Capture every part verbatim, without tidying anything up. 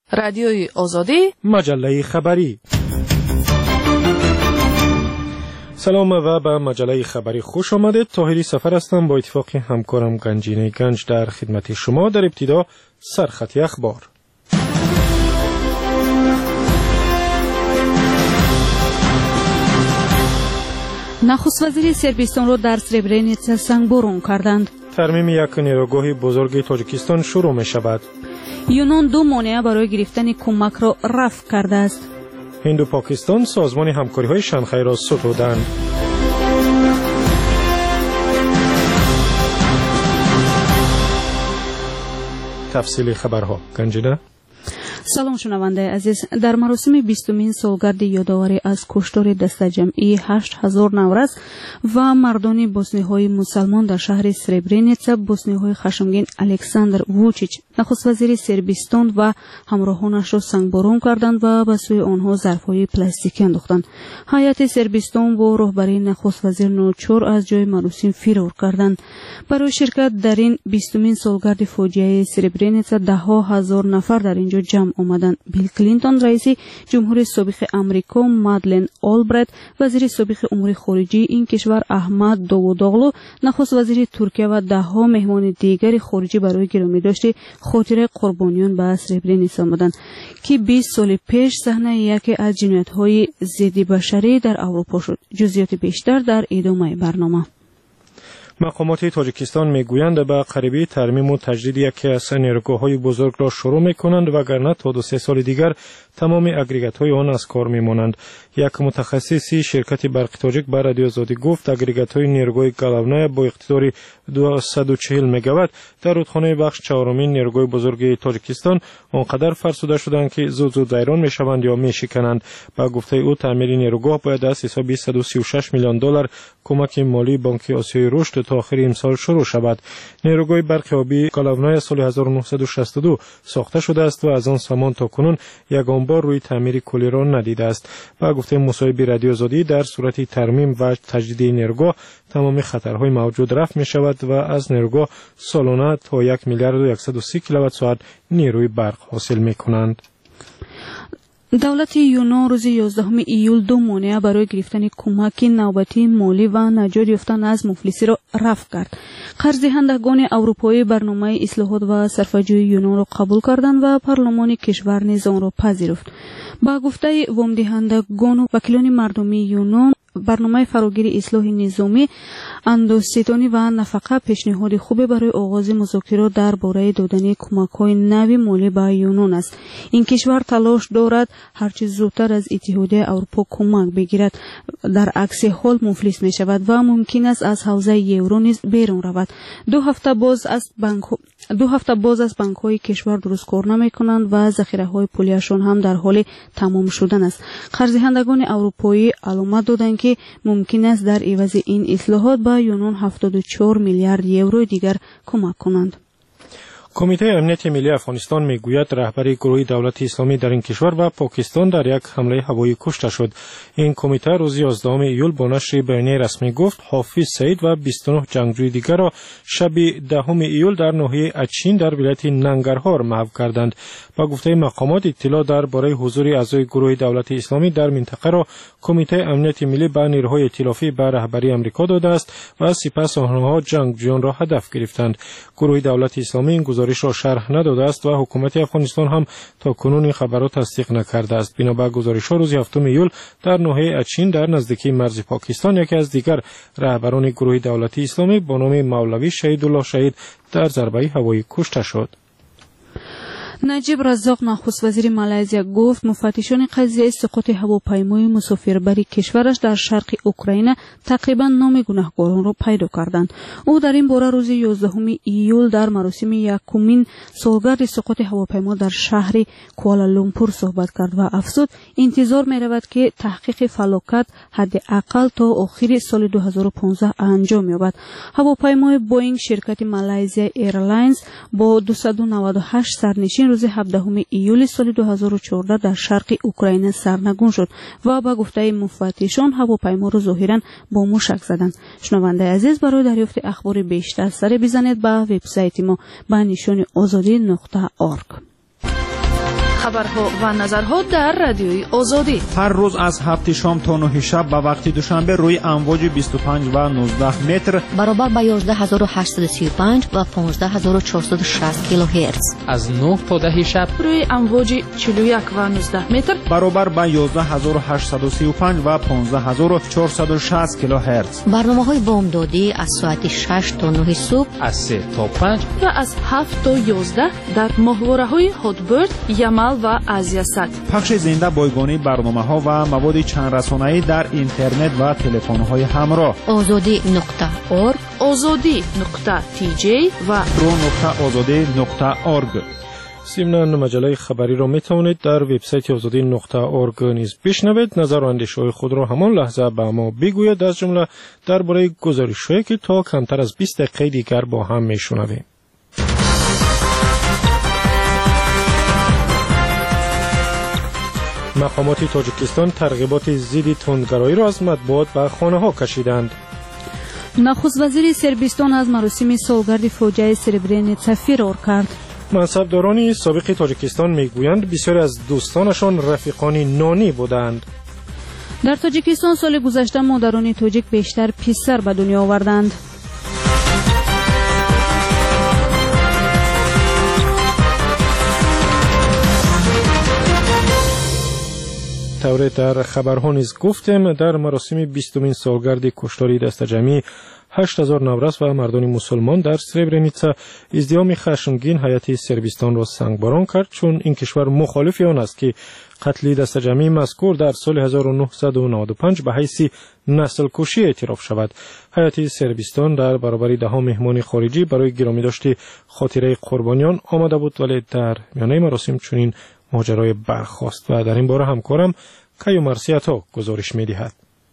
رادیوی آزادی، مجله خبری. سلام و به مجله خبری خوش آمدید. طاهری سفر هستم با اتفاق همکارم گنجینه گنج در خدمت شما. در ابتدا سرخط اخبار. نخست وزیر سربستان را در سربرینیتسا سنگباران کردند. ترمیم یک نیروگاه بزرگ تاجیکستان شروع می شود. یونان دو مانع برای گرفتن کمک را رفع کرده است. هند و پاکستان سازمان همکاری های شانگهای را ستودند. تفصیل خبرها. گنجینه. سلام شنونده عزیز. در مراسم بیستمین سالگرد یادآوری از کشتار دسته جمعی هشت هزار نورز و مردان بوسنی‌های مسلمان در شهر سربرینیتسا، بوسنی‌های خشمگین الکساندر ووچیچ نخست وزیر سربستان و همراهانش را سنگباران کردند و به سوی آنها ظرف‌های پلاستیکی انداختند. هیئت سربستان با رهبری نخست وزیر نوچور از جای مراسم فرار کردند. برای شرکت در این بیستمین سالگرد فاجعه سربرینیتسا ده ها هزار نفر در اینجا جمع آمدند. بیل کلینتون رئیس جمهوری سابق امریکا، مادلین آلبرت وزیر سابق امور خارجه این کشور، احمد داووداغلو نخست وزیر ترکیه و ده ها مهمان دیگر خارجی برای گرامی داشته خاطره قربانیان به سربرینیتسا آمدند که بیست سال پیش صحنه یکی از جنایت‌های ضد بشری در اروپا شد. جزئیات بیشتر در ادامه برنامه. مقامات تاجیکستان میگویند به قریبی ترمیم و تجدید یکی از نیروگاه‌های بزرگ را شروع می‌کنند وگرنه تا دو سه سال دیگر تمام اگریگات‌های آن از کار می‌مانند. یک متخصصی شرکت برق تاجیک به رادیو آزادی گفت اگریگات‌های نیروگاه گلاونای با اقتدار دویست و چهل مگاوات در رودخانه بخش چهارمین نیروگاه بزرگ تاجیکستان آنقدر فرسوده شدند که زود زود ویران می‌شوند یا می‌شکنند. با گفته او تعمیر نیروگاه باید از حساب صد و سی و شش میلیون دلار کمک مالی بانک آسیای رشد تا آخر امسال شروع شود. نیروگاه برق آبی گلاونای سال هزار و نهصد و شصت و دو ساخته شده است و از آن زمان تا کنون یگان بار روی تعمیر کلی را ندیده است. با گفته مصاحبه رادیو آزادی در صورت ترمیم و تجدید نیروگاه تمام خطرهای موجود رفع می شود و از نیروگاه سالانه تا یک میلیارد و صد و سی کیلووات ساعت نیروی برق حاصل می کنند. دولت یونان روز یازدهم ایول دو مانع برای گرفتن کمک نوبتی مالی و نجات یافتن از مفلسی را رفع کرد. قرض دهندگان اروپایی برنامه اصلاحات و صرفه‌جویی یونان را قبول کردند و پارلمان کشور نیز آن را پذیرفت. با گفته وام دهندگان و وکیلان مردمی یونان، برنامه فراگیر اصلاح نظامی، اندوستانی و نفقه پیشنهاد خوبی برای آغاز مذاکرات درباره دادن کمک‌های نوی مالی به یونان است. این کشور تلاش دارد هرچه زودتر از اتحادیه اروپا کمک بگیرد، در عکس حال مفلس می شود و ممکن است از حوزه یورو نیز بیرون رود. دو هفته باز از بانک دو هفته باز از بانک‌های کشور درست کار نمی‌کنند و ذخیره‌های پولیشان هم در حال تمام شدن است. قرض‌دهندگان اروپایی علامت دادند که ممکن است در عوض این اصلاحات به یونان هفتاد و چهار میلیارد یورو دیگر کمک کنند. کمیته امنیت ملی افغانستان میگوید رهبر گروه دولت اسلامی در این کشور و پاکستان در یک حمله هوایی کشته شد. این کمیته روز یازدهم ایول با نشر بیانیه رسمی گفت حافظ سعید و بیست و نه جنگجوی دیگر را شب دهم ایول در ناحیه اچین در ولایت ننگرهار محو کردند. با گفته مقامات اطلاع درباره حضور اعضای گروه دولت اسلامی در منطقه را کمیته امنیت ملی به نیروهای ائتلافی به رهبری آمریکا داده است و سپس آنها جنگجویان را هدف گرفتند. گروه دولت اسلامی این گزارش را شرح نداده است و حکومت افغانستان هم تا کنون این خبر را تصدیق نکرده است. بنابر گزارش ها روز هفتم ایول در ناحیه اچین در نزدیکی مرز پاکستان یکی از دیگر رهبران گروه دولت اسلامی با نام مولوی شهیدالله شهید در ضربه هوایی کشته شد. نجیب رزاق نخست وزیر مالزیا گفت مفتشان قضیه سقوط هواپیمای مسافربری کشورش در شرق اوکراین تقریبا نام گناهکاران را پیدا کردند. او در این باره روز یازدهم ایول در مراسم یکمین سالگرد سقوط هواپیما در شهر کوالالامپور صحبت کرد و افزود انتظار می رود که تحقیق فلاکت حداقل تا آخر سال دو هزار و پانزده انجام یابد. هواپیمای بوئینگ شرکت مالزیا ایرلاینز با دویست و نود و هشت سرنشین روز هفدهم ایول سال دو هزار و چهارده در شرق اوکراین سرنگون شد و با گفته مفتشان هواپیما را ظاهرا با موشک زدند. شنونده عزیز، برای دریافت اخبار بیشتر سر بزنید به وبسایت ما به نشان آزادی نقطه اورگ. خبرها و نظرها در رادیوی آزادی. هر روز از هفت شام تا نه شب به وقت دوشنبه روی امواج بیست و پنج و نوزده متر برابر با یازده هزار و هشتصد و سی و پنج و پانزده هزار و چهارصد و شصت کیلوهرتز. از نه تا ده شب روی امواج چهل و یک و نوزده متر برابر با یازده هزار و هشتصد و سی و پنج و پانزده هزار و چهارصد و شصت کیلوهرتز. برنامه‌های بامدادی از ساعت شش تا نه صبح، از سه تا پنج و از هفت تا یازده در ماهواره‌های هاتبرد، یمل و آزیاست. پخش زنده بایگانی برنامه‌ها و مواد چند رسانه‌ای در اینترنت و تلفن‌های همراه. آزادی نقطه اورگ، آزادی نقطه تی جی و رو نقطه آزادی نقطه اورگ. ضمن مجله خبری را می توانید در وبسایت آزادی نقطه اورگ نیز بشنوید. نظر و اندیشه‌های خود را همان لحظه به ما بگویید، از جمله درباره گزارش‌هایی که تا کمتر از بیست دقیقه دیگر با هم می‌شنویم. مقامات تاجیکستان ترغیبات ضد تندگرایی را از مطبوعات به خانه‌ها کشیدند. نخست وزیر سربستان از مراسم سالگرد فاجعه سربرینیتسا فرار کرد. منصبداران سابق تاجیکستان میگویند بسیاری از دوستانشان رفیقان نانی بودند. در تاجیکستان سال گذشته مادران تاجیک بیشتر پسر به دنیا آوردند. طوری در خبرها نیز گفتیم در مراسم بیستمین سالگرد کشتار دست جمعی هشت هزار نورس و مردان مسلمان در سربرینیتسا ازدحام خشمگین هیئت سربستان را سنگباران کرد، چون این کشور مخالف آن است که قتل دست جمعی مذکور در سال هزار و نهصد و نود و پنج به حیث نسل کشی اعتراف شود. هیئت سربستان در برابر ده مهمان خارجی برای گرامی داشت خاطره قربانیان آمده بود، ولی در میانه مراسم چنین ماجرای برخاست و در این باره همکارم کیو مرسیاتا گزارش می‌دهد.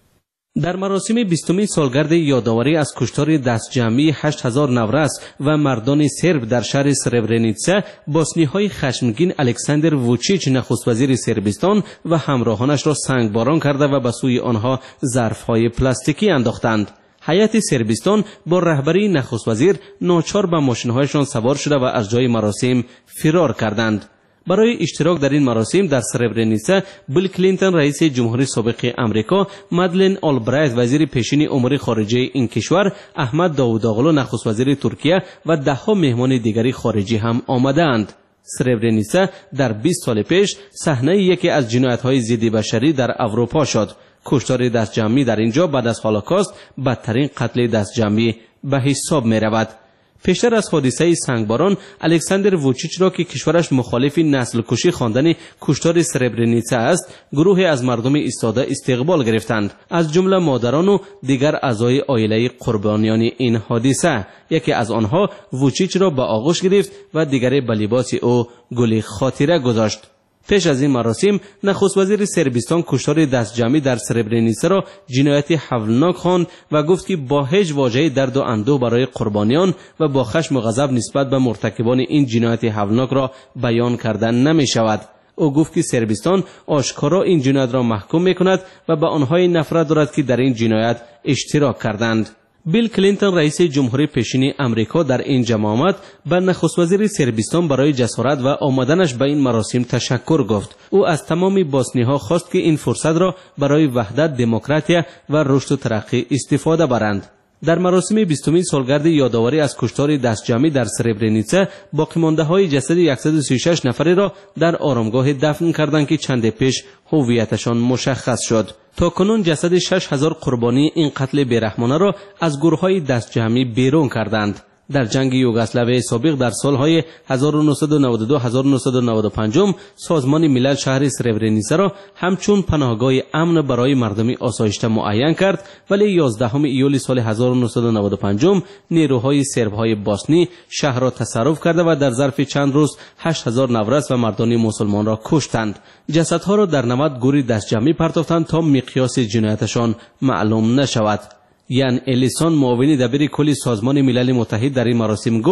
در مراسم بیستمین سالگرد یادآوری از کشتار دست جمعی هشت هزار نورس و مردان سرب در شهر سربرینیتسا، بوسنی‌های خشمگین الکساندر ووچیچ نخست وزیر سربستان و همراهانش را سنگباران کرده و به سوی آنها ظرف‌های پلاستیکی انداختند. هیئت سربستان با رهبری نخست وزیر ناچار به ماشین‌هایشان سوار شده و از جای مراسم فرار کردند. برای اشتراک در این مراسم در سربرینیتسا، بیل کلینتون رئیس جمهوری سابق امریکا، مادلین آلبرایت وزیر پیشین امور خارجه این کشور، احمد داووداغلو نخست وزیر ترکیه و ده ها مهمان دیگری خارجی هم آمدند. سربرینیتسا در بیست سال پیش صحنه یکی از جنایت‌های ضد بشری در اروپا شد. کشتار دست جمعی در اینجا بعد از هولوکاست بدترین قتل دست جمعی به حساب می رود. پیشتر از حادثه سنگباران، الکساندر ووچیچ را که کشورش مخالف نسل کشی خواندن کشتار سربرینیتسا است، گروهی از مردم ایستاده استقبال گرفتند، از جمله مادران و دیگر اعضای عائله قربانیان این حادثه. یکی از آنها ووچیچ را به آغوش گرفت و دیگری به لباس او گل خاطره گذاشت. پیش از این مراسم، نخست وزیر سربستان کشتار دست جمعی در سربرینیتسا را جنایت هولناک خواند و گفت که با هیچ واژه درد و اندوه برای قربانیان و با خشم و غضب نسبت به مرتکبان این جنایت هولناک را بیان کردن نمی شود. او گفت که سربستان آشکارا این جنایت را محکوم می کند و به آنهای نفرت دارد که در این جنایت اشتراک کردند. بیل کلینتون رئیس جمهوری پیشین امریکا در این جمع آمد به نخست وزیر سربستان برای جسارت و آمدنش به این مراسم تشکر گفت. او از تمام بوسنی‌ها خواست که این فرصت را برای وحدت، دموکراسی و رشد و ترقی استفاده برند. در مراسم بیستمین سالگرد یادآوری از کشتار دست جمعی در سربرینیتسا، باقی مانده های جسد صد و سی و شش نفری را در آرامگاه دفن کردند که چند پیش هویتشان مشخص شد. تا کنون جسد شش هزار قربانی این قتل بیرحمانه را از گروه‌های دست جمعی بیرون کردند. در جنگ یوگسلاوی سابق در سالهای هزار و نهصد و نود و دو تا هزار و نهصد و نود و پنج سازمان ملل شهر سربرینیتسا را همچون پناهگاه امن برای مردم آسایشته معین کرد، ولی یازدهم ایول سال هزار و نهصد و نود و پنج نیروهای سرب‌های بوسنی شهر را تصرف کرده و در ظرف چند روز هشت هزار نورس و مردان مسلمان را کشتند. جسدها را در نود گوری دست جمعی پرتافتند تا مقیاس جنایتشان معلوم نشود. یان الیسون معاون دبیر کل سازمان ملل متحد در این مراسم گفت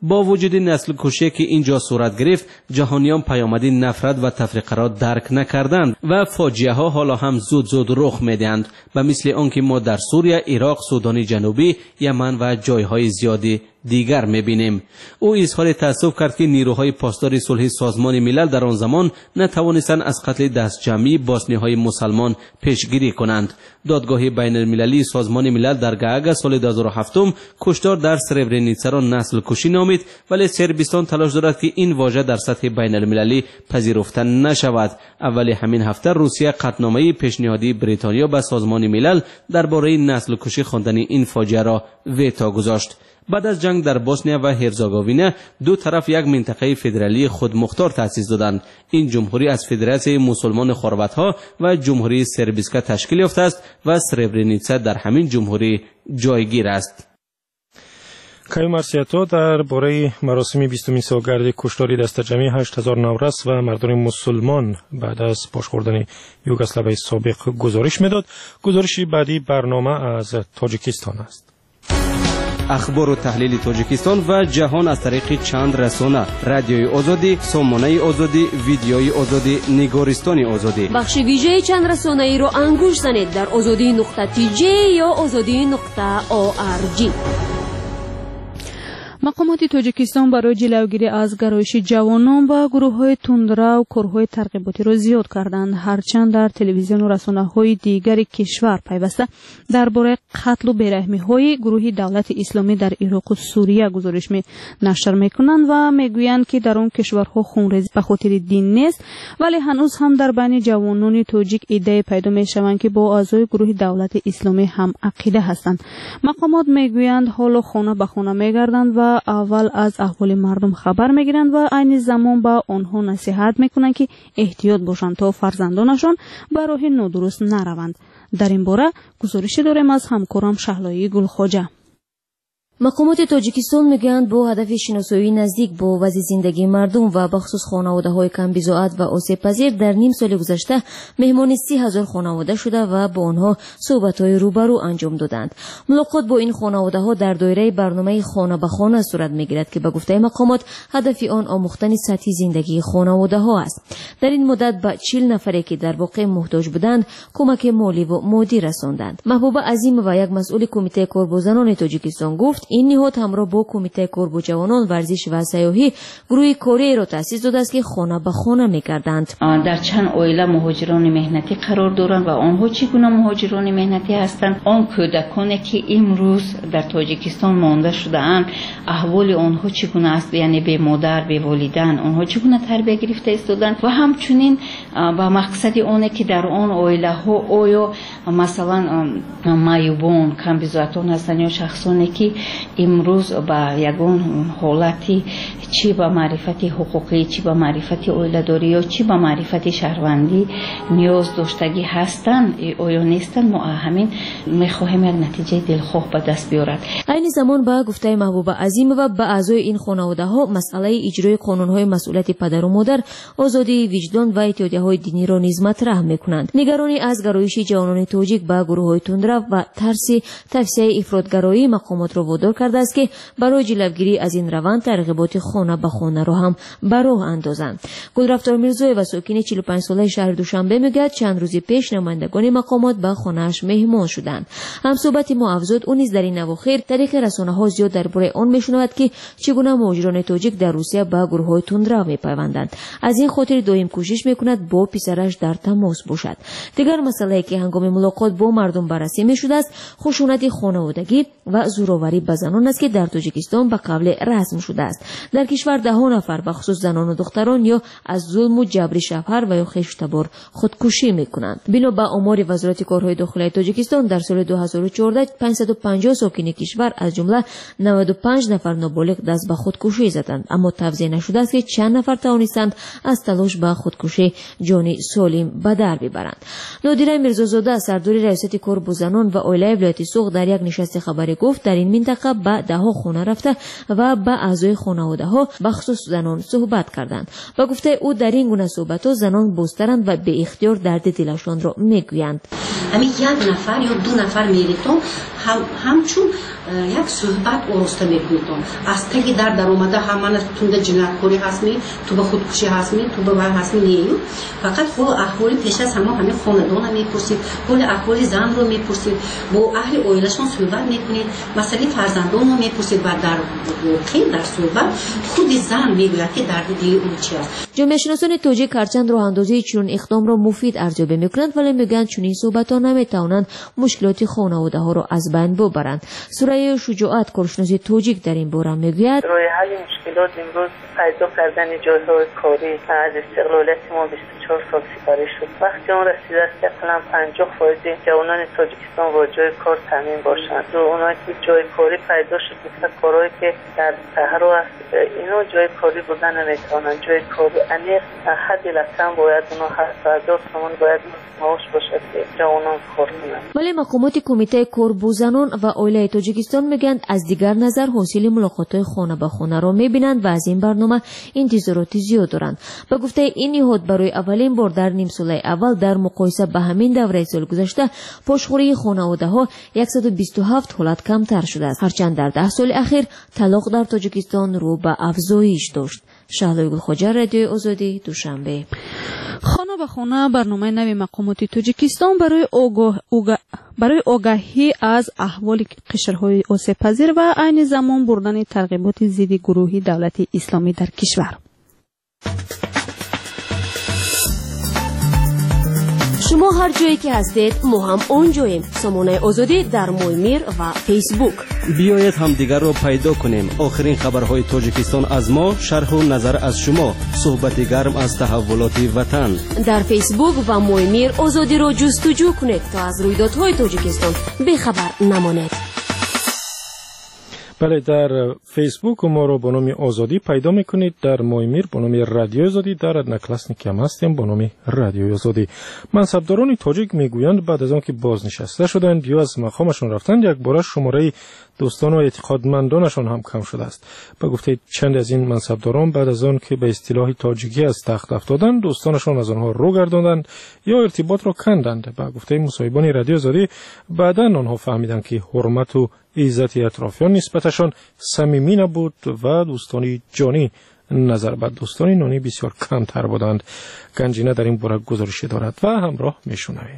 با وجود نسل کشی که اینجا صورت گرفت، جهانیان پیامد نفرت و تفرقه را درک نکردند و فاجعه ها حالا هم زود زود رخ میدهند، و مثل آنکه ما در سوریه، عراق، سودان جنوبی، یمن و جایهای زیادی دیگر میبینیم. او اظهار تأسف کرد که نیروهای پاسدار صلح سازمان ملل در آن زمان نتوانستند از قتل دست جمعی بوسنی‌های مسلمان پیشگیری کنند. دادگاه بین المللی سازمان ملل در گاگ سال دو هزار و هفت کشتار در سربرنیتسا را نسل کشی نامید، ولی سربستان تلاش دارد که این واژه در سطح بین المللی پذیرفته نشود. اول همین هفته روسیه قطعنامه پیشنهادی بریتانیا به سازمان ملل درباره نسل کشی خواندن این فاجعه را ویتو گذاشت. بعد از جنگ در بوسنیا و هرزگوین دو طرف یک منطقه فدرالی خودمختار تأسیس دادند. این جمهوری از فدراسیون مسلمان خرواط‌ها و جمهوری سربسکا تشکیل یافته است و سربرنیتسا در همین جمهوری جایگیر است. کای مرسیاتو در باره مراسم بیستمین سالگرد کشتار دست جمعی هشت هزار نورس و مردان مسلمان بعد از پاشخوردن یوگسلاوی سابق گزارش میداد. گزارش بعدی برنامه از تاجیکستان است. اخبار و تحلیل تاجیکستان و جهان از طریق چند رسانه: رادیوی آزادی، سامانه آزادی، ویدیوی آزادی، نگارستان آزادی. بخش ویژه چند رسانه ای رو انگوش زنید در آزادی نقطه تی جی یا آزادی نقطه او آر جی. مقامات تاجیکستان برای جلوگیری از گرایش جوانان و گروه‌های تندرو و کارهای ترغیباتی را زیاد کردند، هرچند در تلویزیون و رسانه‌های دیگر کشور پیوسته درباره قتل و بی‌رحمی‌های گروه دولت اسلامی در عراق و سوریه گزارش می نشر می‌کنند و می‌گویند که در آن کشورها خونریزی به خاطر دین نیست، ولی هنوز هم در بین جوانان تاجیک ایده پیدا می‌شوند که با اعضای گروه دولت اسلامی هم عقیده هستند. مقامات می‌گویند حالا خانه به خانه می‌گردند و اول از احوال مردم خبر میگیرند و عین زمان با آنها نصیحت میکنند که احتیاط باشند تا فرزندانشان به راه نادرست نروند. در این باره گزارشی داریم از همکارم شهلایی گلخواجه. مقامات تاجیکستان میگویند با هدف شناسایی نزدیک با وضع زندگی مردم و بخصوص خانواده‌های کم بضاعت و آسیب پذیر در نیم سال گذشته مهمان سی هزار خانواده شده و با آنها صحبت‌های روبرو انجام دادند. ملاقات با این خانواده‌ها در دایره برنامه خانه به خانه صورت میگیرد که به گفته مقامات هدف آن آموختن سطح زندگی خانواده‌ها است. در این مدت به چهل نفری که در واقع محتاج بودند کمک مالی و مادی رساندند. محبوبه عظیم و یک مسئول کمیته کاربوزنان تاجیکستان گفت این نهاد همراه با کمیته کاربو جوانان ورزش و سیاحی گروه کاری را تأسیس داده است که خانه به خانه می‌گردند. در چند عائله مهاجران مهنتی قرار دارند و آنها چگونه مهاجران مهنتی هستند؟ آن کودکانی که امروز در تاجیکستان مانده شده‌اند احوال آنها چگونه است؟ یعنی به مادر، به والدین آنها چگونه تربیت گرفته ایستادند و همچنین با مقصد آنه که در آن عائله ها آیا مثلا معیوبان، کم بضاعتان هستند یا شخصانی که امروز با یگان حالتی چی با معرفت حقوقی، چی با معرفت عائله‌داری یا چی با معرفت شهروندی نیاز داشتگی هستند آیا نیستند، ما همین میخواهیم یک نتیجه دلخواه به دست بیارد. این زمان با گفته محبوبه عظیم و به اعضای این خانواده ها مسئله اجرای قانون‌های مسئولیت پدر و مادر، آزادی وجدان و اتحادیه‌های دینی را نیز مطرح می‌کنند. نگرانی از گرایش جوانان تاجیک به گروه‌های تندرو و ترس توسعه افراطگرایی مقامات را وادار کرده است که برای جلوگیری از این روند ترغیبات خانه به خانه را هم به راه اندازند. گلرفتار میرزایی و ساکن چهل و پنج ساله شهر دوشنبه میگوید چند روز پیش نمایندگان مقامات به خانه‌اش مهمان شدند. همصحبت ما افزود اون نیز در این اواخر طریق رسانه‌ها زیاد درباره آن میشنود که چگونه مهاجران تاجیک در روسیه به گروه‌های تندرو میپیوندند. از این خاطر دائم کوشش میکند با پسرش در تماس باشد. دیگر مسئله که هنگام ملاقات با مردم بررسی میشده است خشونت خانوادگی و زورآوری به زنان است که در تاجیکستان به قبل رسم شده است. در کشور ده ها نفر به خصوص زنان و دختران یا از ظلم و جبر شوهر و یا خشتبار خودکشی میکنند. بنا به آمار وزارت کارهای داخلی تاجیکستان در سال دو هزار و چهارده پانصد و پنجاه ساکن کشور از جمله نود و پنج نفر نابالغ دست به خودکشی زدند، اما توضیح نشده است که چند نفر توانستند از تلاش به خودکشی جان سالم به در ببرند. نادره میرزازاده سردار ریاست کاربو زنان و عائله ولایت سوق در یک نشست خبری گفت در این منطقه به ده ها خانه رفته و به اعضای خانواده ها بخصوص زنان صحبت کردند. با گفته او در این گونه صحبت ها زنان بازترند و به اختیار درد دلشان را میگویند. همین یک نفر یا دو نفر میریتون هم همچون یک صحبت آراسته میکنیتون از تگی در در اومده همه تونده جنایتکاری هستمی تو به خودکشی هستمی تو به وای هستمی نیو فقط خود احوال پیش از همه همه خاندان میپرسید حال احوال زن رو میپرسید با اهل اویلشون صحبت میکنید مسئله فرزندان رو میپرسید و در واقع در صحبت خود زن میگوید که درد دل اون چی است. جامعه شناسان توجیک هرچند راه اندازی چنین اقدام را مفید ارزیابی میکنند ولی میگن چنین صحبت ها نمیتوانند مشکلات خانواده ها را از بین ببرند. سوره شجاعت کارشناس توجیک در این باره میگوید راه حل مشکلات امروز پیدا کردن جایهای کاری از استقلالت ما بیست و چهار سال سپری شد. وقتی اون رسیده است که اصلا پنجاه فیصد جوانان تاجیکستان با جای کار تامین باشند و اونایی که جای کاری پیدا شد مثل کارهایی که در صحرا است اینا جای کاری بودن نمیتوانند. جای کاری عمیق حد لطم باید اونا هفت هزار تومان باید معاش باشد که جوانان کار کنند. ولی مقامات کمیته کاربوزنان و اولیای تاجیکستان میگن از دیگر نظر حاصل ملاقات خانه به خانه را میبینند و از این برنامه انتظاراتی زیاد دارند. به گفته این نهاد برای اولین بار در نیم سال اول در مقایسه به همین دوره سال گذشته پشتخوری خانواده ها صد و بیست و هفت حالت کمتر شده است. هرچند در ده سال اخیر طلاق در تاجیکستان رو به افزایش داشت. شهلا گلخوجه، رادیوی آزادی، دوشنبه. خانه به خانه برنامه نوی مقامات تاجیکستان برای آگاه اوگا... برای آگاهی از احوال قشرهای آسیب پذیر و عین زمان بردن ترغیبات ضد گروهی دولت اسلامی در کشور. شما هر جایی که هستید ما هم اونجاییم. سامانه آزادی در مویمیر و فیسبوک. بیایید هم دیگر رو پیدا کنیم. آخرین خبرهای تاجیکستان از ما، شرح و نظر از شما، صحبت گرم از تحولات وطن. در فیسبوک و مویمیر آزادی رو جستجو کنید تا از رویدادهای تاجیکستان بیخبر نمانید. بله، در فیسبوک ما رو با نام آزادی پیدا میکنید. در مویمیر با نام رادیو آزادی، در ادنکلاسنیک هم هستیم با نام رادیو آزادی. منصبداران تاجیک میگویند بعد از آن که بازنشسته شدند یا از مقامشان رفتند یک بار شماره دوستان و اعتقادمندانشان هم کم شده است. به گفته چند از این منصبداران بعد از آن که به اصطلاح تاجیکی از تخت افتادند دوستانشان از آنها رو گرداندند یا ارتباط را کندند. به گفته مصاحبان رادیو آزادی بعداً آنها فهمیدند که حرمت و عزت اطرافیان نسبتشان صمیمی نبود و دوستانی جانی نظر به دوستانی نانی بسیار کمتر بودند. گنجینه در این باره گزارشی دارد و همراه میشنویم.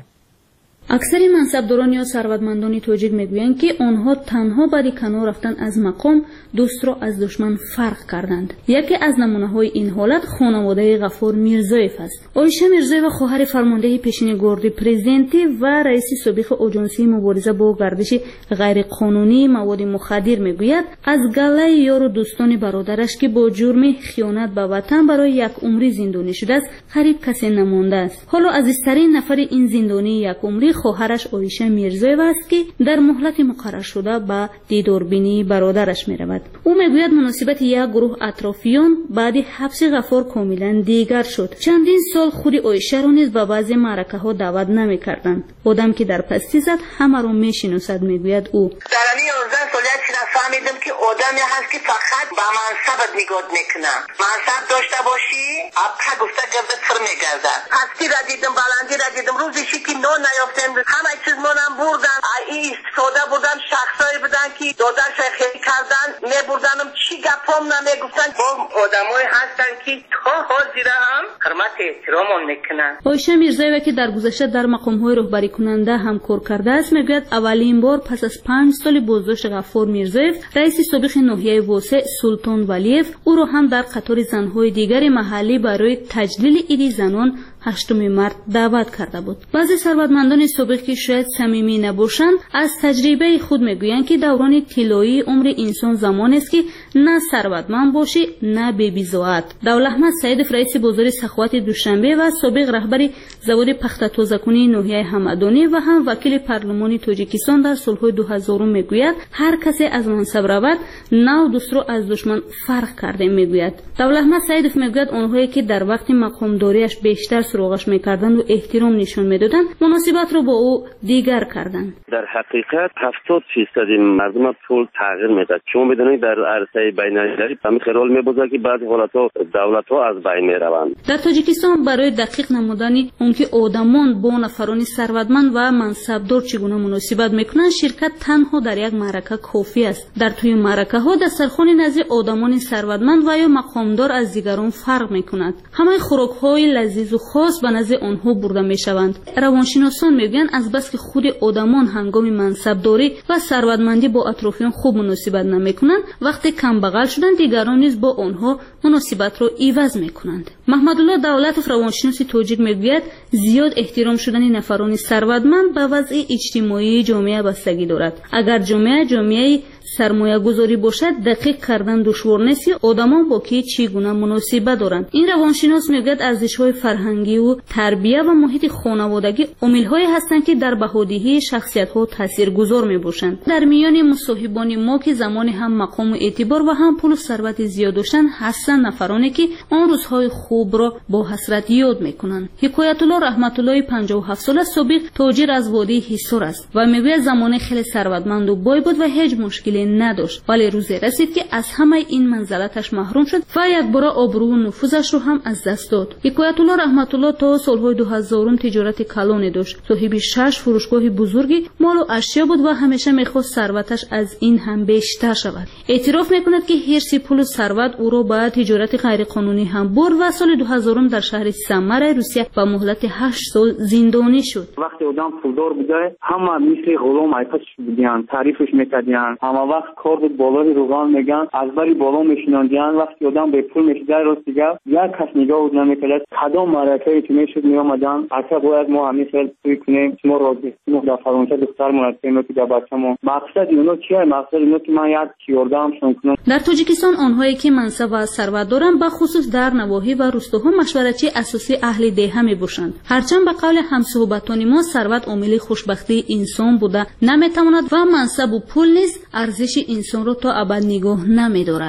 اکثر منصبداران یا ثروتمندان تاجیک میگویند که آنها تنها بعد کنار رفتن از مقام دوست را از دشمن فرق کردند. یکی از نمونه‌های این حالت خانواده غفور میرزایف است. عایشه میرزایف خواهر فرمانده پیشین گاردی پرزیدنتی و رئیس سابق آژانسی مبارزه با گردش غیرقانونی مواد مخدر میگوید از گله یار و دوستان برادرش که با جرم خیانت به وطن برای یک عمری زندانی شده است قریب کسی نمانده است. حالا عزیزترین نفر این زندانی یک عمری خواهرش عایشه میرزایف است که در مهلت مقرر شده به دیداربینی برادرش می رود. او میگوید مناسبت یک گروه اطرافیان بعد حبس غفور کاملا دیگر شد. چندین سال خود عایشه را نیز به بعضی معرکه ها دعوت نمی کردند. آدم که در پستی زد همه را می شناسد میگوید او. در این یازده سالیت که فهمیدم که آدمی هست که فقط به منصبت نگاه میکنه. منصب داشته باشی ابقا گفته گردت سر میگرده. پستی را دیدم، بلندی را دیدم، روزی که نان نیافتم همه چیز منم بردن. این استفاده بودن شخصایی بودن که دادر خیلی کردن میبردنم چی گپام نمیگفتن. با آدمای هستن که تا حاضر هم حرمت احترامون میکنن. عایشه میرزایف که در گذشته در مقام‌های رهبری کننده هم کار کرده است میگوید اولین بار پس از پنج سال بازداشت غفور میرزایف رئیس سابق ناحیه واسع سلطان ولیف او را هم در قطار زنهای دیگر محلی برای تجلیل عید زنان هشتم مارس دعوت کرده بود. بعضی ثروتمندان سابق که شاید صمیمی نباشند از تجربه خود میگویند که دوران طلایی عمر انسان زمان است که نه ثروتمند باشی نه بی‌بضاعت. دولتمند سعید رئیس بازار سخاوت دوشنبه و سابق رهبر زواد پخت تازه‌کنی ناحیه همدانی و هم وکیل پارلمان تاجیکستان در سالهای دو هزار میگوید هر کسی از منصب رود نو دوست را از دشمن فرق کرده میگوید. دولتمند سعید میگوید آنهایی که در وقت مقامداریش بیشتر سراغش میکردند و احترام نشون میدادند، مناسبت رو با او دیگر کردند. در حقیقت هفتاد فیصد مردم پول تغییر میداد، چون میدونید در عرصه بین‌المللی همین رول میبازه که بعضی حالت‌ها دولت‌ها از بین میروند. در تاجیکستان برای دقیق نمودن اونکه آدمان با نفران ثروتمند و منصبدار چگونه مناسبت میکنند، شرکت تنها در یک معرکه کافی است. در توی معرکه ها دسترخوان نزد آدمان ثروتمند و یا مقامدار از دیگران فرق میکند. همه خوراک های لذیذ و خاص به نزد آنها برده میشوند. روانشناسان میگویند از بس که خود آدمان هنگام منصبداری و ثروتمندی با اطرافیان خوب مناسبت نمیکنند، وقتی کم بغل شدن دیگران نیز با آنها مناسبت را عوض میکنند. محمد الله دولتوف روانشناس تاجیک میگوید زیاد احترام شدن نفران ثروتمند به وضع اجتماعی جامعه بستگی دارد. اگر جامعه جامعه سرمایه گذاری باشد، دقیق کردن دشوار نیست آدمان با کی چگونه مناسبت دارند. این روانشناس میگوید ارزش‌های فرهنگی و تربیت و محیط خانوادگی عامل‌هایی هستند که در بهادهی شخصیت‌ها تاثیرگذار میباشند. در میان مصاحبان ما که زمان هم مقام و اعتبار و هم پول و ثروت زیاد داشتند، هستند نفرانی که آن روزهای خوب را با حسرت یاد میکنند. حکایت الله رحمت الله پنجاه و هفت ساله سابق تاجر از وادی حصار است و میگوید زمان خیلی ثروتمند و بای بود و هیچ مشکلی نداشت، ولی روزی رسید که از همه این منزلتش محروم شد و یک بار آبرو و نفوذش رو هم از دست داد. حکایت الله رحمت الله تا سالهای دو هزار تجارت کلان داشت. صاحب شش فروشگاه بزرگی مال و اشیا بود و همیشه میخواست ثروتش از این هم بیشتر شود. اعتراف میکند که حرص پول و ثروت او را به تجارت غیر قانونی هم برد و سال دو هزار در شهر سمر روسیه با مهلت هشت سال زندانی شد. وقتی آدم پولدار بوده، همه مثل غلام ایپش بودن، تعریفش میکردن، همه وقت کار بود بالای روغان میگن، از بری بالا میشناندن. وقتی آدم به پول میشد راست دیگه یک کس نگاه بود نمیکرد. کدام معرکه که میشد میآمدن، اصلا باید ما همیشه توی کنیم ما راضی ما در فرانسه دختر مرتبه که در بچه‌مون مقصد اونو چیه؟ مقصد اینه که من یک کیوردام شون کنم. در تاجیکستان آنهایی که منصب و ثروت دارند به خصوص در نواحی و روستاها مشورتچی اساسی اهل دهه میباشند. هرچند به قول همصحبتان ما ثروت عامل خوشبختی انسان بوده نمیتواند و منصب و پول نیز ارزش انسان را تا ابد نگاه نمیدارد.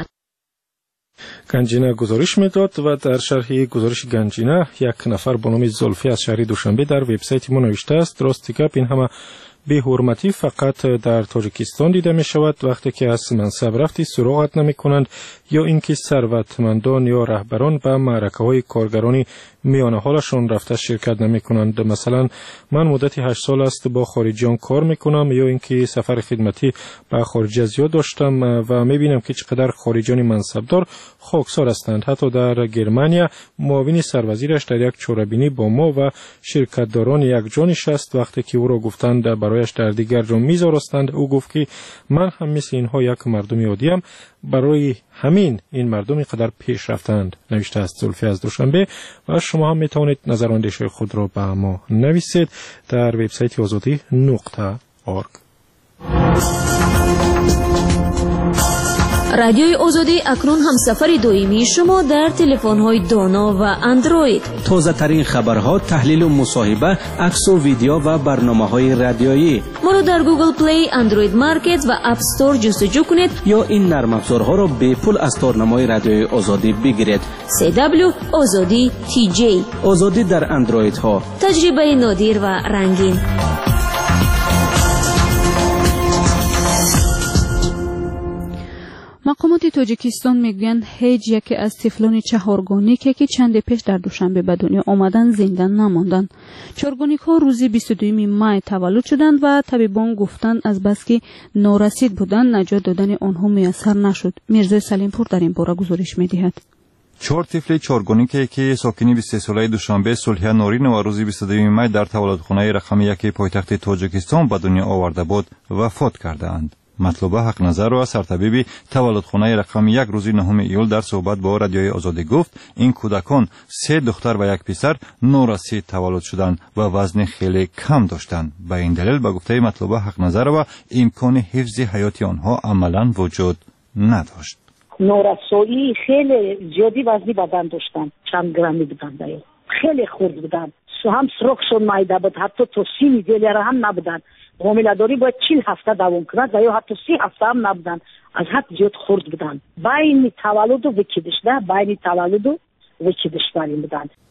گنجینه گزارش میداد و در شرح گزارش گنجینه یک نفر به نام زلفی از شهر دوشنبه در وبسایت ما نوشته است: درست گپ این همه بی حرمتی فقط در تاجیکستان دیده می شود. وقتی که از منصب رفتی سراغت نمی کنند یا اینکه ثروتمندان یا رهبران به معرکه های کارگرانی میان حالشون رفته شرکت نمی کنند. مثلا من مدتی هشت سال است با خارجیان کار می کنم، یا اینکه سفر خدمتی به خارج زیاد داشتم و می بینم که چقدر خارجیان منصبدار خاکسار هستند. حتی در گرمانیا معاون سروزیرش در یک چوربینی با ما و شرکتداران یک جا نشست. وقتی که او را گفتند برایش در دیگر جا میذارستند، او گفت که من هم مثل اینها یک مردم عادی ام، برای همین این مردم قدر پیش رفتند. نوشته است زلفی از دوشنبه و شما هم میتوانید نظراندیش خود را به ما نویسید در وبسایت آزادی نقطه اورگ. رادیوی آزادی اکنون هم سفر دائمی شما در تلفن‌های دانا و اندروید. تازه ترین خبرها، تحلیل و مصاحبه، عکس و ویدیو و برنامه‌های رادیویی. ما رو در گوگل پلی، اندروید مارکت و اپ استور جستجو کنید یا این نرم افزارها را به پول از تارنمای رادیوی آزادی بگیرید. سی دبلیو آزادی تی جی. آزادی در اندروید ها. تجربه نادر و رنگین. مقامات تاجیکستان میگویند هیچ یکی از طفلان چهارگانیک که چند پیش در دوشنبه به دنیا آمدند زنده نماندند. چهارگانیک ها روز بیست و دوم مای تولد شدند و طبیبان گفتند از بس که نارسید بودند نجات دادن آنها میسر نشد. میرزا سلیمپور در این باره گزارش میدهد. چهار طفل چهارگانیک که ساکنی بیست و سه ساله دوشنبه صلح نورین و روز بیست و دوم مای در تولدخانه رقم یک پایتخت تاجیکستان به دنیا آورده بود وفات کردند. مطلوبه حق نظر و سرطبیب تولدخانه رقم یک روزی نهم ایول در صحبت با رادیوی آزادی گفت این کودکان سه دختر و یک پسر نورسید تولد شدند و وزن خیلی کم داشتند. به این دلیل به گفته مطلوبه حق نظر و امکان حفظ حیات آنها عملا وجود نداشت. نورسایی خیلی زیادی وزنی بدن داشتند، چند گرمی بودند، خیلی خرد بودند، هم سرخشون مایده بود، حتی تو سی میلیاره هم نبودند. حامله‌داری باید چهل هفته دوام کند و یا حتی سی هفته هم نبودن، از حد زیاد خرد بودن. بین تولد و وکیدش نه بین تولد و وکیدش داریم بودن.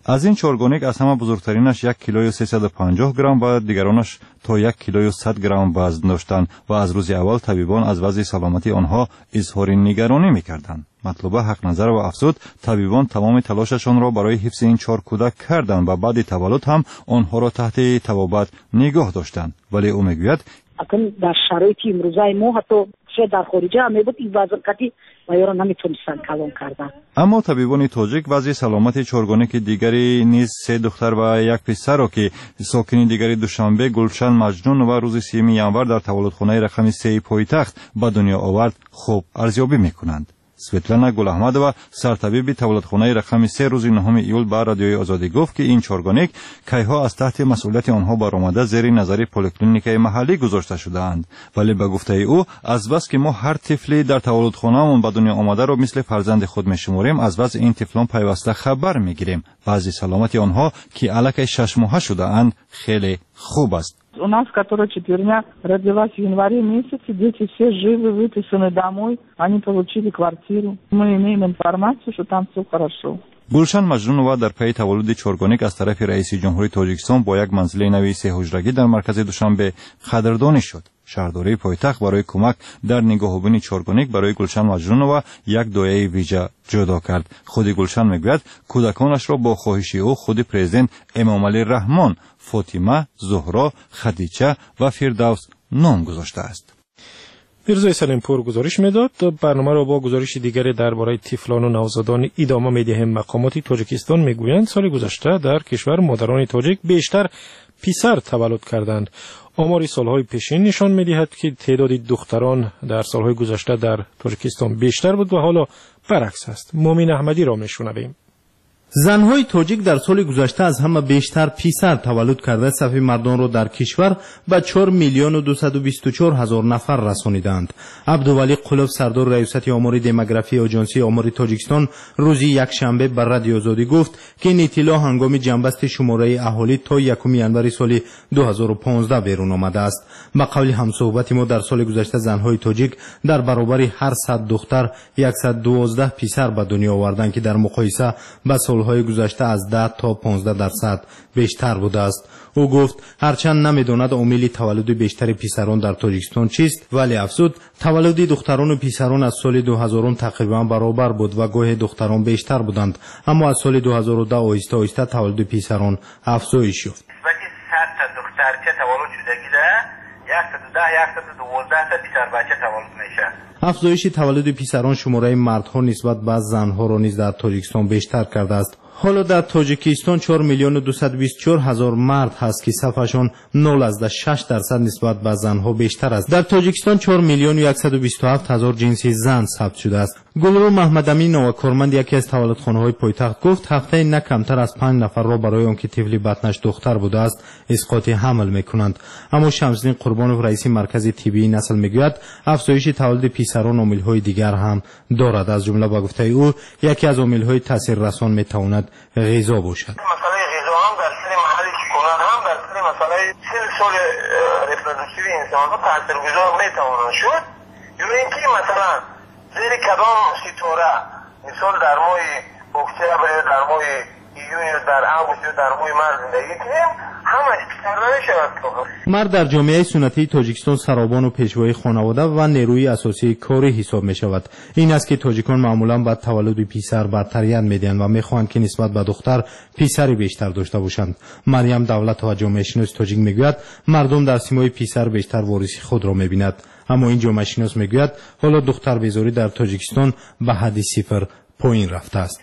از این چارگونیک از همه بزرگترینش یک کیلوی سیصد و پنجاه گرم و دیگرانش تا یک کیلوی صد گرم وزن داشتند و از روز اول طبیبان از وضع سلامتی آنها اظهار نگرانی می‌کردند. مطلوبه حق نظر و افزود طبیبان تمام تلاششان را برای حفظ این چهار کودک کردند و بعد تولد هم آنها را تحت طبابت نگاه داشتند. ولی او میگوید اصلا در شرایط امروزه ما حتی شاید در خارجه هم میبود این وزن قطعی و یا را نمیتونستن کلان کردن. اما طبیبان تاجیک وضع سلامت چارگونیک دیگری نیز سه دختر و یک پسر را که ساکن دیگری دوشنبه گلشن مجنون و روز سیوم ینور در تولدخانه رقم سه پایتخت به دنیا آورد خوب ارزیابی میکنند. سویتلانا گل احمدова سرطبیب تولدخانه رقم سه روز نهم ایول با رادیوی آزادی گفت که این چارگونیک کیها از تحت مسئولیت آنها برآمده زیر نظر پلیکلینیک محلی گذاشته شدهاند. ولی به گفته او از بس که ما هر طفلی در تولدخانه‌مون به دنیا آمده را مثل فرزند خود میشماریم، از وضع این طفلان پیوسته خبر میگیریم. بعضی سلامتی آنها که الکی شش ماهه شده اند خیلی خوب است. У нас, которая четверня родилась в январе месяце, дети все живы, выписаны домой, они получили квартиру. Мы имеем информацию, что там все хорошо. گلشن مجنونова در پی تولد چارگونیک از طرف رئیس جمهوری تاجیکستان با یک منزل نوی سه حجرگی در مرکز دوشنبه قدردانی شد. شهرداری پایتخت برای کمک در نگاهبانی چارگونیک برای گلشن مجنونova یک دایه ویژه جدا کرد. خود گلشن میگوید کودکانش را با خواهش او خود پرزیدنت امامعلی رحمان، فاطمه، زهرا، خدیجه و فردوس نام گذاشته است. میرزای سلیمپور گزارش میداد. برنامه را با گزارش دیگری درباره طفلان و نوزادان ادامه میدهیم. مقامات تاجیکستان میگویند سال گذشته در کشور مادران تاجیک بیشتر پسر تولد کردند. آمار سالهای پیشین نشان میدهد که تعداد دختران در سالهای گذشته در تاجیکستان بیشتر بود و حالا برعکس است. مومین احمدی را میشنویم. زنهای تاجیک در سال گذشته از همه بیشتر پسر تولد کرده صف مردان را در کشور به چهار میلیون و دویست و بیست و چهار هزار نفر رسانیدند. عبدولی قلوب سردار ریاست آمار دموگرافی آژانسی آمار تاجیکستان روز یکشنبه بر رادیو آزادی گفت که این اطلاع هنگام جنبست شماره اهالی تا یکم ینور سال دو هزار و پانزده بیرون آمده است. به قول همصحبت ما در سال گذشته زنهای تاجیک در برابر هر صد دختر صد و دوازده پسر به دنیا آوردند که در مقایسه با سالهای گذشته از ده تا پانزده درصد بیشتر بوده است. او گفت هرچند نمیداند عامل تولد بیشتر پسران در تاجیکستان چیست، ولی افزود تولد دختران و پسران از سال دو هزار تقریبا برابر بود و گاهی دختران بیشتر بودند، اما از سال دو هزار و ده آهسته آهسته تولد پسران افزایش یافت. وقتی صد تا دختر که تولد شدگیده صد و ده صد و دوازده تا پسر بچه تولد میشه. افزایش تولد پسران شماره مردها نسبت به زنها را نیز در تاجیکستان بیشتر کرده است. حالا در تاجیکستان چهار میلیون و دویست و بیست و چهار هزار مرد هست که صفشان نول از شش درصد نسبت به زنها بیشتر است. در تاجیکستان چهار میلیون و صد و بیست و هفت هزار جنسی زن ثبت شده است. گلرو محمدامی نوکارمند یکی از تولدخانه‌های پایتخت گفت هفته نه کمتر از پنج نفر را برای آنکه طفل بطنش دختر بوده است اسقاط حمل میکنند. اما شمس‌الدین قربانوف رئیس مرکز طبی نسل میگوید افزایش تولد پسران عامل‌های دیگر هم دارد. از جمله با گفته او یکی از عامل‌های تاثیررسان میتواند غذا باشد. مسئله غذا هم در سر محل سکونت هم در سر مسئله سل سال رپروداکتیو انسان ها تاثیرگذار میتواند شد. یا اینکه مثلا زیر کدام ستاره مثال در ماه اکتبر یا در ماه ایون یا در آگوست یا در ماه مارس زندگی کنیم همش پسر نمیشود. مرد در جامعه سنتی تاجیکستان سرابان و پیشوای خانواده و نیروی اساسی کاری حساب می شود. این است که تاجیکان معمولا بعد تولد پسر برتریت میدهند و میخواهند که نسبت به دختر پسری بیشتر داشته باشند. مریم دولت و جامعه شناس تاجیک میگوید مردم در سیمای پسر بیشتر وارثی خود را میبیند. اما این جامعه شناس میگوید حالا دختر بیزاری در تاجیکستان به حد صفر پایین رفته است.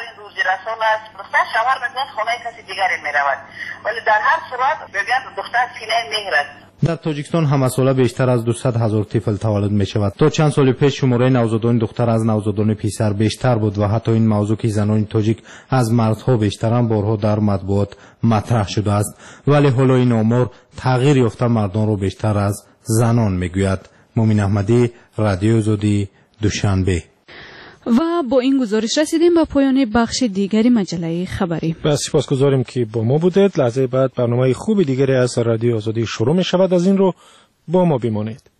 رسول است دختر شوهر بگوید خونه کسی دیگری میرود، ولی در هر صورت بگوید دختر سینه مهر است. در تاجیکستان همه ساله بیشتر از دویست هزار طفل تولد می شود. تا چند سال پیش شماره نوزادان دختر از نوزادان پسر بیشتر بود و حتی این موضوع که زنان تاجیک از مردها بیشترن بارها در مطبوعات مطرح شده است، ولی حالا این آمار تغییر یافته مردان رو بیشتر از زنان میگوید. مومین احمدی، رادیو آزادی، دوشنبه. و با این گزارش رسیدیم به پایان بخش دیگری مجله خبری. بس سپاسگزاریم که با ما بودید. لحظه بعد برنامه خوب دیگری از رادیو آزادی شروع می شود. از این رو با ما بمانید.